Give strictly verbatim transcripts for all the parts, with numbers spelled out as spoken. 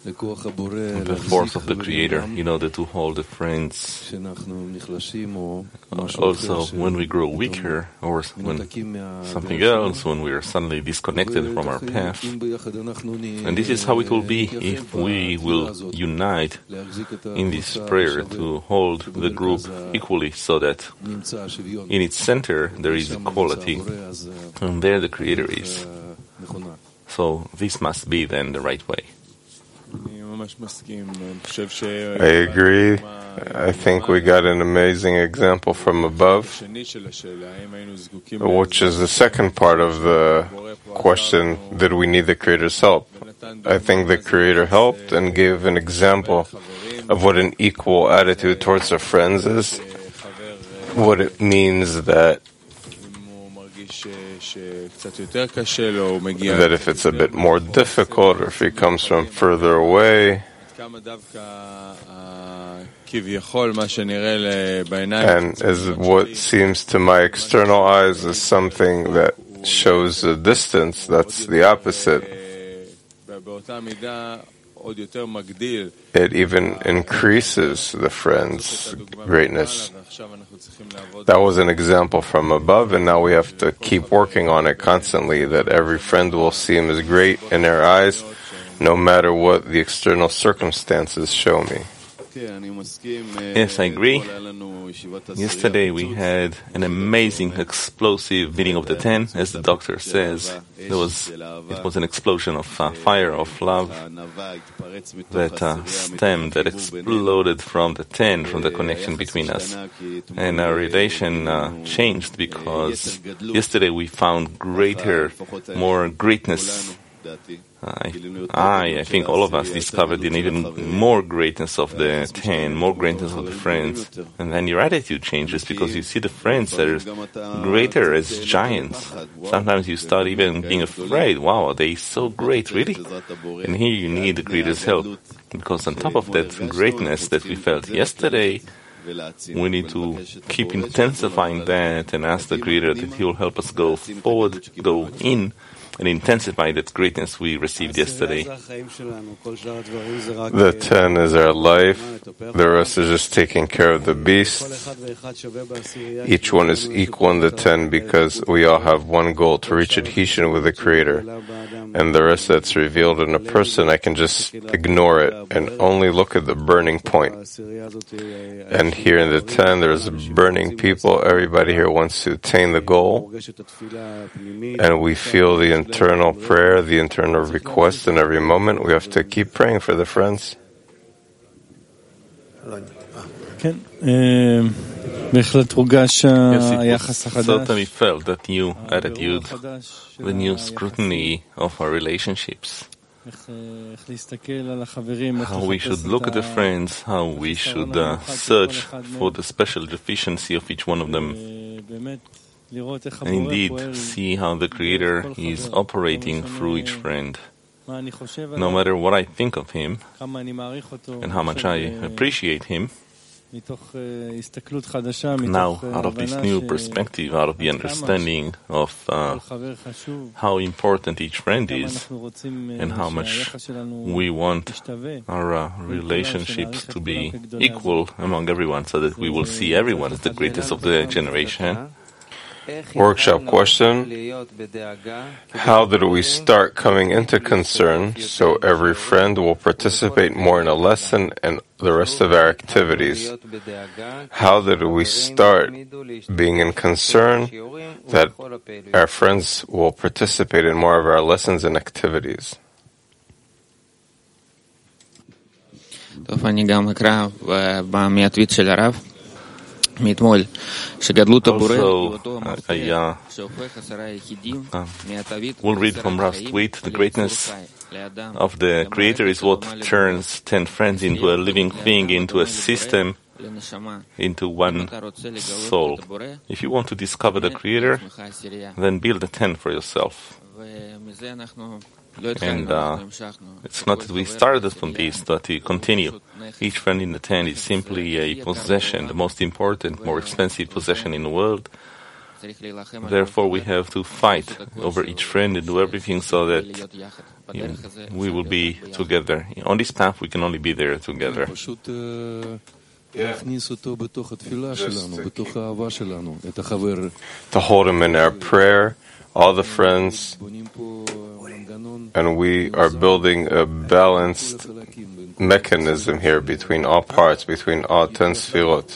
the force of the Creator in order to hold the friends. Also, when we grow weaker, or when something else, when we are suddenly disconnected from our path. And this is how it will be if we will unite in this prayer to hold the group equally, so that in its center there is equality, and there the Creator is. So this must be then the right way. I agree. I think we got an amazing example from above, which is the second part of the question, did we need the Creator's help? I think the Creator helped and gave an example of what an equal attitude towards our friends is, what it means that that if it's a bit more difficult, or if he comes from further away, and as what seems to my external eyes as something that shows a distance, that's the opposite. It even increases the friend's greatness. That was an example from above, and now we have to keep working on it constantly, that every friend will seem as great in their eyes, no matter what the external circumstances show me. Yes, I agree. Yesterday we had an amazing, explosive meeting of the ten, as the doctor says. There was, it was an explosion of uh, fire, of love, that uh, stemmed, that exploded from the ten, from the connection between us. And our relation uh, changed because yesterday we found greater, more greatness. I, I, I think all of us discovered an even more greatness of the ten, more greatness of the friends. And then your attitude changes because you see the friends that are greater as giants. Sometimes you start even being afraid. Wow, are they so great, really? And here you need the Creator's help. Because on top of that greatness that we felt yesterday, we need to keep intensifying that and ask the Creator that He will help us go forward, go in, and intensify that greatness we received yesterday. The ten is our life. The rest is just taking care of the beast. Each one is equal in the ten because we all have one goal, to reach adhesion with the Creator. And the rest that's revealed in a person, I can just ignore it and only look at the burning point. And here in the ten, there's burning people. Everybody here wants to attain the goal. And we feel the internal prayer, the internal request in every moment. We have to keep praying for the friends. Yes, it certainly felt that new attitude, the new scrutiny of our relationships. How we should look at the friends, how we should uh, search for the special deficiency of each one of them. And indeed, see how the Creator is operating through each friend. No matter what I think of him, and how much I appreciate him, now, out of this new perspective, out of the understanding of uh, how important each friend is, and how much we want our uh, relationships to be equal among everyone, so that we will see everyone as the greatest of the generation. Workshop question: how did we start coming into concern so every friend will participate more in a lesson and the rest of our activities? How did we start being in concern that our friends will participate in more of our lessons and activities? Also, I uh, uh, will read from Rav's tweet, the greatness of the Creator is what turns ten friends into a living thing, into a system, into one soul. If you want to discover the Creator, then build a ten for yourself. And uh, it's not that we started from this, but we continue. Each friend in the ten is simply a possession, the most important, more expensive possession in the world. Therefore, we have to fight over each friend and do everything so that you know, we will be together. On this path, we can only be there together. Yeah. To hold him in our prayer, all the friends, and we are building a balanced mechanism here between all parts, between all ten sfirot.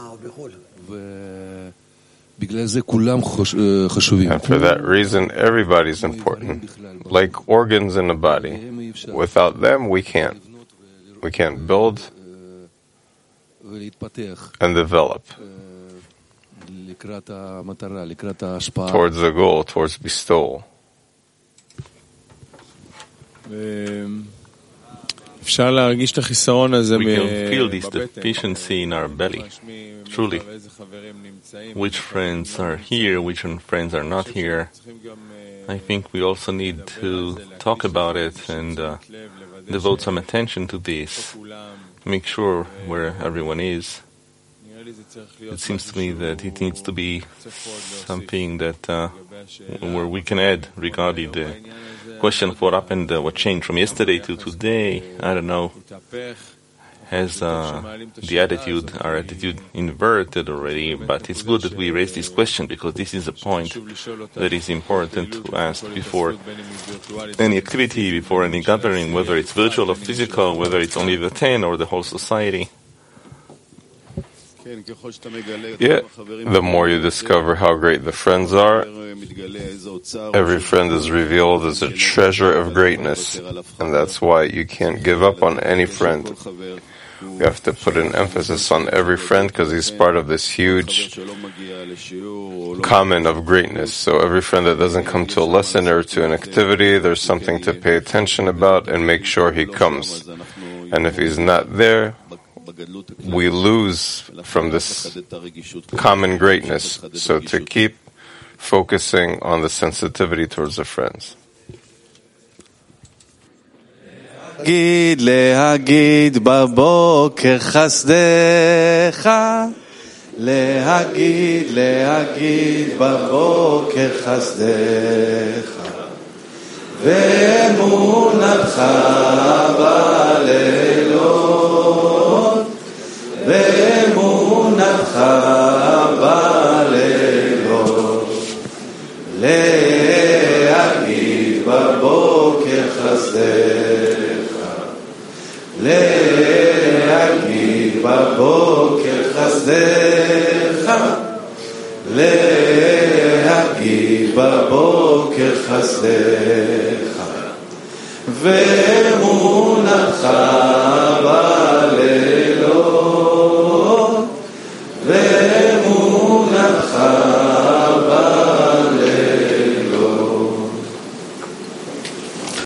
And for that reason, everybody's important, like organs in the body. Without them, we can't. We can't build and develop towards the goal, towards bestowal. We can feel this deficiency in our belly, truly. Which friends are here, which friends are not here. I think we also need to talk about it and uh, devote some attention to this, make sure where everyone is. It seems to me that it needs to be something that uh, where we can add regarding the question of what happened, uh, what changed from yesterday to today. I don't know. Has uh, the attitude, our attitude inverted already, but it's good that we raise this question because this is a point that is important to ask before any activity, before any gathering, whether it's virtual or physical, whether it's only the ten or the whole society. Yeah, the more you discover how great the friends are, every friend is revealed as a treasure of greatness, and that's why you can't give up on any friend. You have to put an emphasis on every friend because he's part of this huge common of greatness. So every friend that doesn't come to a lesson or to an activity, there's something to pay attention about and make sure he comes. And if he's not there, we lose from this common greatness. So to keep focusing on the sensitivity towards the friends. להגיד, להגיד בבוקר חסדך, להגיד, להגיד בבוקר חסדך, ואמונתך בלילות, ואמונתך בלילות, להגיד בבוקר חסדך, להגיד בבוקר חסדך, להגיד בבוקר חסדך, ואמונתך